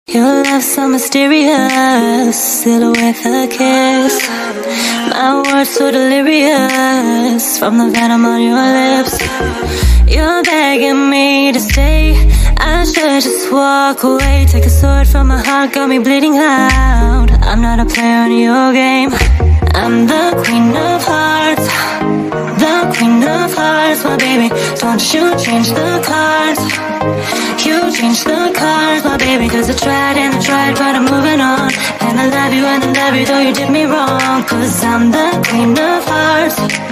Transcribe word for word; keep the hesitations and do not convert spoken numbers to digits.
Your love so mysterious, still with a kiss. My words so delirious from the venom on your lips. You're begging me to stay, I should just walk away. Take a sword from my heart, got me bleeding out. I'm not a player in your game. I'm the queen of hearts, the queen of hearts, my baby. Don't you change the cards, you change the cards, my baby. Cause I tried and I tried, but I'm moving on. And I love you and I love you, though you did me wrong. Cause I'm the queen of hearts,